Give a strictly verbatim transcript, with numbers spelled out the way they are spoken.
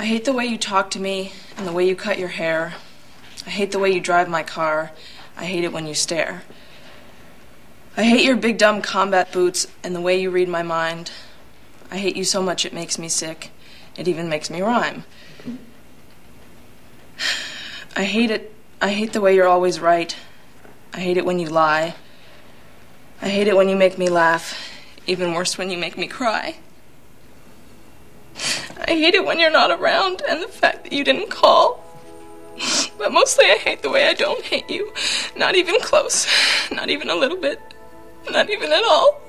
I hate the way you talk to me and the way you cut your hair. I hate the way you drive my car. I hate it when you stare. I hate your big dumb combat boots and the way you read my mind. I hate you so much it makes me sick. It even makes me rhyme. I hate it. I hate the way you're always right. I hate it when you lie. I hate it when you make me laugh. Even worse when you make me cry. I hate it when you're not around and the fact that you didn't call. But mostly I hate the way I don't hate you. Not even close. Not even a little bit. Not even at all.